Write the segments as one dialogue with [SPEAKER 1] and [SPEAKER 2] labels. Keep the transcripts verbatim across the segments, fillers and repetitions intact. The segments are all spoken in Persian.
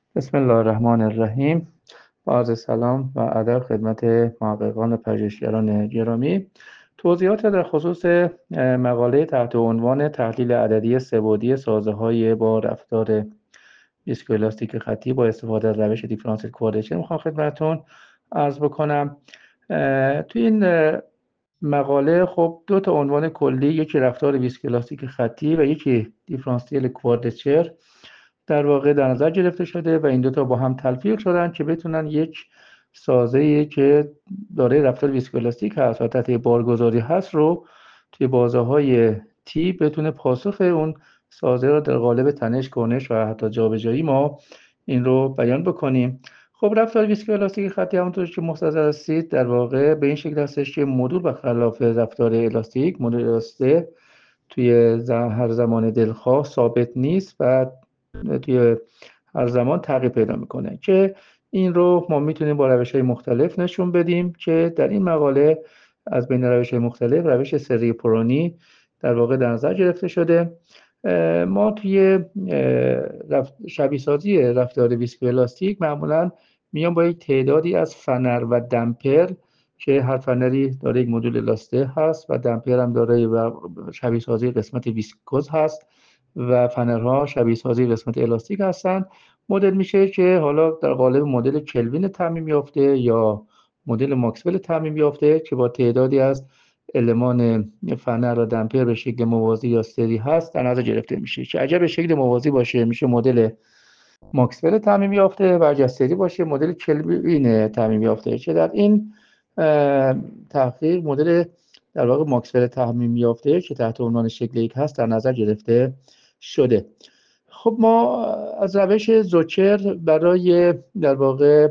[SPEAKER 1] بسم الله الرحمن الرحیم. با عرض سلام و ادب خدمت محققان و پژوهشگران گرامی. توضیحات در خصوص مقاله تحت عنوان تحلیل عددی سه‌بعدی سازه‌های با رفتار ویسکوئلاستیک خطی با استفاده از روش دیفرانسیل کوادریچر میخوام خدمتتون عرض بکنم. توی این مقاله خب دو تا عنوان کلی، یکی رفتار ویسکوئلاستیک خطی و یکی دیفرانسیل کوادریچر در واقع در نظر گرفته شده و این دوتا با هم تلفیق شدن که بتونن یک سازه‌ای که دارای رفتار ویسکوئلاستیک هست و تحت بارگذاری هست رو توی بازه‌های تی بتونه پاسخ اون سازه رو در قالب تنش، کنش و حتی جابجایی ما این رو بیان بکنیم. خب رفتار ویسکوئلاستیک خطی همونطور که مستحضر هستید در واقع به این شکل هستش که مدول برخلاف رفتار الاستیک، مدول الاسته توی هر زمان دلخواه ثابت نیست و توی هر زمان تغییر پیدا میکنه که این رو ما میتونیم با روش‌های مختلف نشون بدیم که در این مقاله از بین روش‌های مختلف روش سری پرونی در واقع در نظر گرفته شده. ما توی شبیه سازی رفتار ویسکوئلاستیک معمولا میان با یک تعدادی از فنر و دمپر که هر فنری داره یک مدول الاسته هست و دمپر هم داره و شبیه سازی قسمت ویسکوز هست و فنرها شبیه سازی قسمت الاستیک هستن. مدل میشه که حالا در قالب مدل کلوین تعمیم یافته یا مدل ماکسول تعمیم یافته که با تعدادی از المان فنر و دمپر به شکل موازی یا سری هست در نظر گرفته میشه که اگر به شکل موازی باشه میشه مدل ماکسول تعمیم یافته و اگر سری باشه مدل کلوین تعمیم یافته که در این تحقیق مدل در واقع ماکسول تعمیم یافته که تحت عنوان شکل یک هست در نظر گرفته شده. خب ما از روش زوچر برای در واقع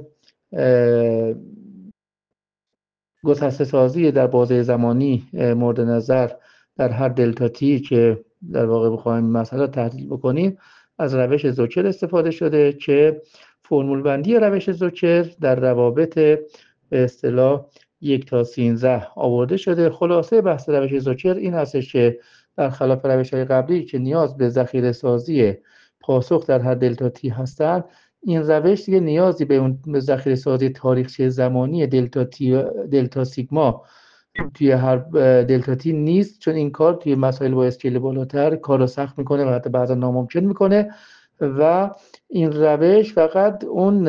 [SPEAKER 1] گسسته سازی در بازه زمانی مورد نظر در هر دلتا تی که در واقع بخوایم مسئله تحلیل بکنیم از روش زوچر استفاده شده که فرمول بندی روش زوچر در روابط به اصطلاح یک تا سیزده آورده شده. خلاصه بحث روش زوچر این هستش که برخلاف روش‌های قبلی که نیاز به ذخیره سازی پاسخ در هر دلتا تی هستند، این روش دیگه نیازی به اون ذخیره سازی تاریخچه زمانی دلتا تی دلتا سیگما توی هر دلتا تی نیست، چون این کار توی مسائل با اسکیل بالاتر کار رو سخت میکنه و حتی بعضا ناممکن میکنه و این روش فقط اون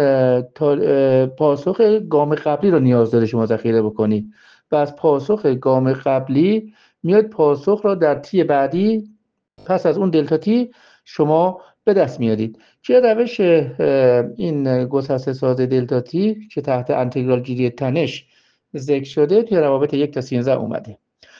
[SPEAKER 1] پاسخ گام قبلی رو نیاز داره شما ذخیره بکنید و از پاسخ گام قبلی میاد پاسخ رو در تی بعدی پس از اون دلتا تی شما به دست میارید. چه روش این گسسته ساز دلتا تی که تحت انتگرال گیری تنش ذکر شده توی روابط یک تا سیزده اومده.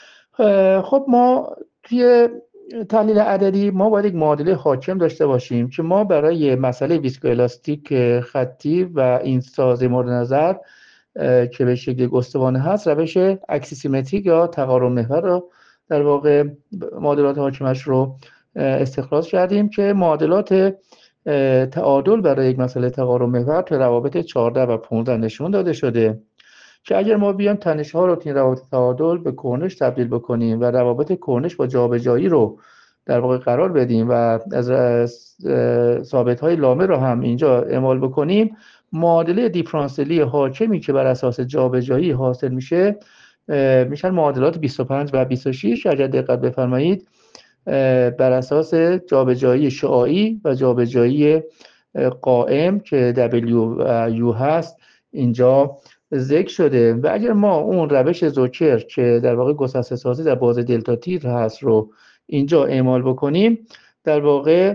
[SPEAKER 1] خب ما توی تحلیل عددی ما باید یک معادله حاکم داشته باشیم که ما برای مسئله ویسکوئلاستیک خطی و این ساز مورد نظر که به شکل گستوانه هست روش اکسیسیمتریک یا تقارن محور رو در واقع معادلات حاکمش رو استخراج کردیم که معادلات تعادل برای یک مسئله تقارن محور تو روابط چهارده و پانزده نشون داده شده که اگر ما بیام تنش ها رو تو این روابط تعادل به کنش تبدیل بکنیم و روابط کنش با جابجایی رو در واقع قرار بدیم و از ثابت های لامه رو هم اینجا اعمال بکنیم، معادله دیفرانسیلی حاکمی که بر اساس جابجایی حاصل میشه میشن معادلات بیست و پنج و بیست و شش. اگر دقت بفرمایید بر اساس جابجایی شعاعی و جابجایی قائم که دبلیو یو هست اینجا ذکر شده و اگر ما اون روش زوچر که در واقع گسسته سازی در بازه دلتا تی هست رو اینجا اعمال بکنیم در واقع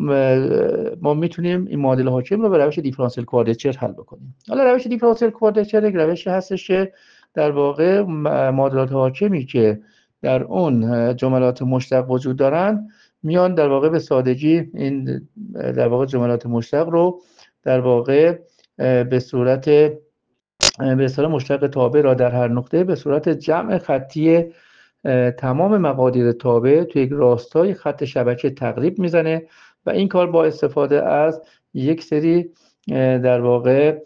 [SPEAKER 1] ما میتونیم این معادله حاکم رو به روش دیفرانسیل کوادریچر حل بکنیم. حالا روش دیفرانسیل کوادریچر یک روشی هستش که در واقع معادلات حاکمی که در اون جملات مشتق وجود دارن میان در واقع به سادگی این در واقع جملات مشتق رو در واقع به صورت به اصطلاح مشتق تابع را در هر نقطه به صورت جمع خطی تمام مقادیر تابع توی یک راستای خط شبکه تقریب میزنه و این کار با استفاده از یک سری در واقع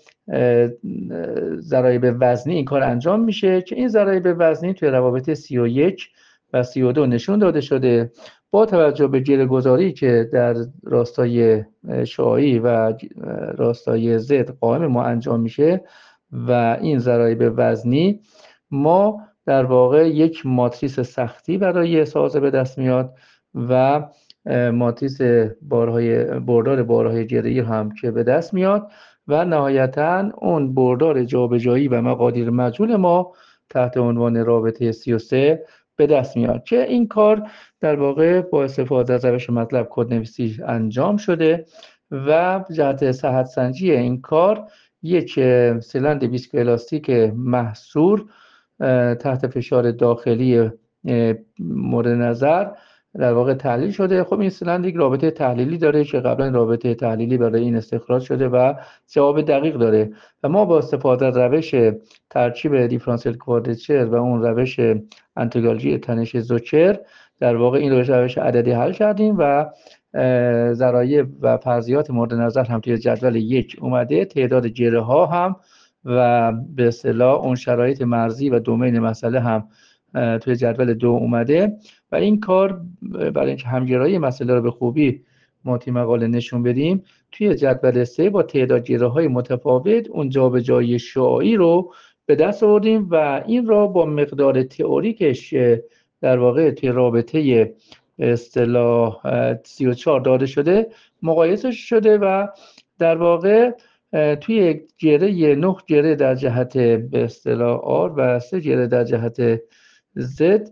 [SPEAKER 1] ضرایب وزنی این کار انجام میشه که این ضرایب وزنی توی روابط سی و یک و سی و دو نشون داده شده. با توجه به گره‌گذاری که در راستای شعاعی و راستای ضد قائم ما انجام میشه و این ضرایب وزنی، ما در واقع یک ماتریس سختی برای سازه به دست میاد و ماتریس بارهای بردار بارهای گره‌ای هم که به دست میاد و نهایتاً اون بردار جابجایی و مقادیر مجهول ما تحت عنوان رابطه سی و سه به دست میاد که این کار در واقع با استفاده از روش مطلب کدنویسی انجام شده و جهت صحت سنجی این کار یک سیلند ویسکوالاستیک محصور تحت فشار داخلی مورد نظر در واقع تحلیل شده. خب این سیلند یک رابطه تحلیلی داره که قبلا این رابطه تحلیلی برای این استخراج شده و جواب دقیق داره و ما با استفاده از روش ترکیب دیفرانسیل کوادرچر و اون روش انتگرالژی تنش زوچر در واقع این روش روش عددی حل کردیم و ضرایب و فرضیات مورد نظر هم توی جدول یک اومده، تعداد گره ها هم و به اصطلاح اون شرایط مرزی و دومین مسئله هم توی جدول دو اومده و این کار برای اینکه همگرایی مسئله رو به خوبی ما توی مقاله نشون بدیم، توی جدول سه با تعداد گره های متفاوت اون جابجایی شعاعی رو به دست آوردیم و این را با مقدار تئوریکش در واقع توی رابطه اصطلاح سی و چهار داده شده مقایسه شده و در واقع توی گره نه گره در جهت به اصطلاح آر و سه گره در جهت زد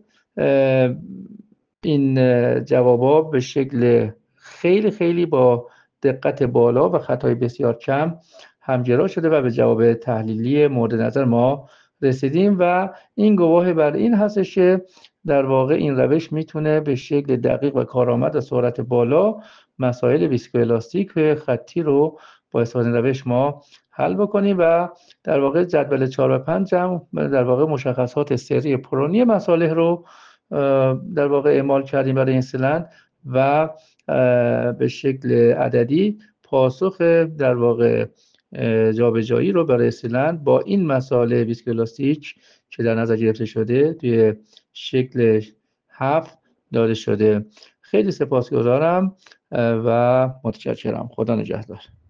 [SPEAKER 1] این جوابا به شکل خیلی خیلی با دقت بالا و خطای بسیار کم همگرا شده و به جواب تحلیلی مورد نظر ما رسیدیم و این گواه بر این هستش که در واقع این روش میتونه به شکل دقیق و کارآمد و سرعت بالا مسائل ویسکوالاستیک خطی رو با استفاده روش ما حل بکنیم و در واقع جدول چهار و پنج هم در واقع مشخصات سری پرونی مصالح رو در واقع اعمال کردیم برای این سیلند و به شکل عددی پاسخ در واقع جابجایی رو برای سیلند با این مسائل ویسکوالاستیک که در نظر گرفته شده توی شکل هفت داده شده. خیلی سپاسگزارم و متشکرم. خدا نگهدار.